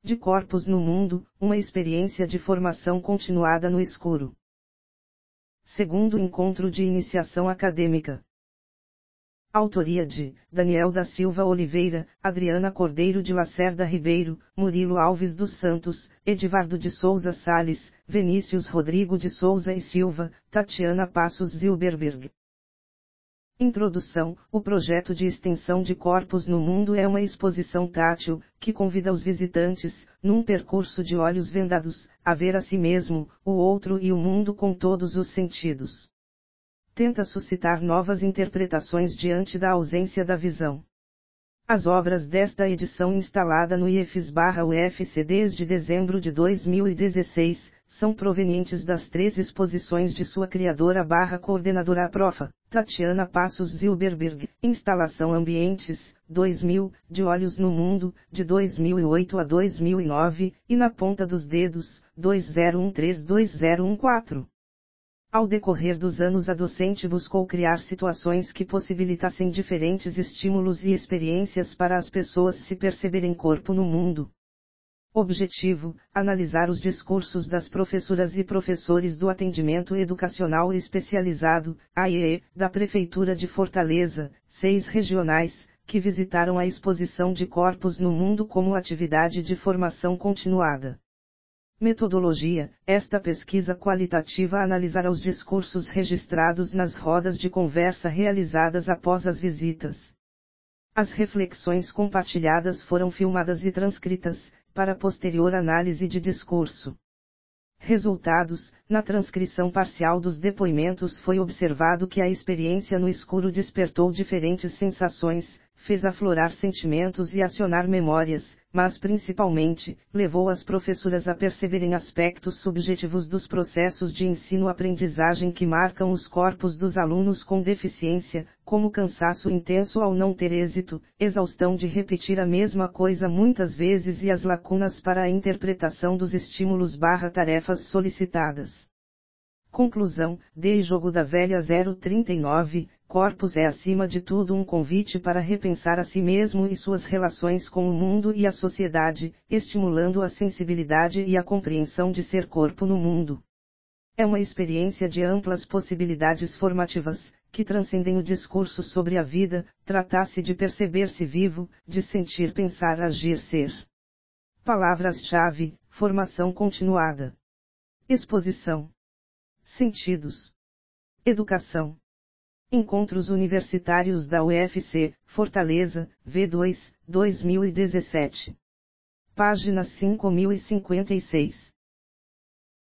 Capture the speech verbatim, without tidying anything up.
de corpos no mundo, uma experiência de formação continuada no escuro. Segundo encontro de iniciação acadêmica. Autoria de Daniel da Silva Oliveira, Adriana Cordeiro de Lacerda Ribeiro, Murilo Alves dos Santos, Edivardo de Souza Sales, Vinícius Rodrigo de Souza e Silva, Tatiana Passos Zilberberg. Introdução: o projeto de extensão de corpos no mundo é uma exposição tátil, que convida os visitantes, num percurso de olhos vendados, a ver a si mesmo, o outro e o mundo com todos os sentidos. Tenta suscitar novas interpretações diante da ausência da visão. As obras desta edição instalada no I E F S/U F C desde dezembro de dois mil e dezesseis, são provenientes das três exposições de sua criadora barra coordenadora a profa, Tatiana Passos Zilberberg, Instalação Ambientes, dois mil, De Olhos no Mundo, de dois mil e oito a dois mil e nove, e Na Ponta dos Dedos, dois zero um três a dois zero um quatro. Ao decorrer dos anos a docente buscou criar situações que possibilitassem diferentes estímulos e experiências para as pessoas se perceberem corpo no mundo. Objetivo: analisar os discursos das professoras e professores do Atendimento Educacional Especializado, A E E, da Prefeitura de Fortaleza, seis regionais, que visitaram a exposição de corpos no mundo como atividade de formação continuada. Metodologia: esta pesquisa qualitativa analisará os discursos registrados nas rodas de conversa realizadas após as visitas. As reflexões compartilhadas foram filmadas e transcritas, para posterior análise de discurso. Resultados: na transcrição parcial dos depoimentos foi observado que a experiência no escuro despertou diferentes sensações, fez aflorar sentimentos e acionar memórias, mas principalmente, levou as professoras a perceberem aspectos subjetivos dos processos de ensino-aprendizagem que marcam os corpos dos alunos com deficiência, como cansaço intenso ao não ter êxito, exaustão de repetir a mesma coisa muitas vezes e as lacunas para a interpretação dos estímulos barra tarefas solicitadas. Conclusão: D. Jogo da Velha zero trinta e nove, Corpos é acima de tudo um convite para repensar a si mesmo e suas relações com o mundo e a sociedade, estimulando a sensibilidade e a compreensão de ser corpo no mundo. É uma experiência de amplas possibilidades formativas, que transcendem o discurso sobre a vida, trata-se de perceber-se vivo, de sentir, pensar, agir, ser. Palavras-chave: formação continuada, exposição, sentidos, educação. Encontros Universitários da U F C, Fortaleza, V dois, dois mil e dezessete. Página cinco mil e cinquenta e seis.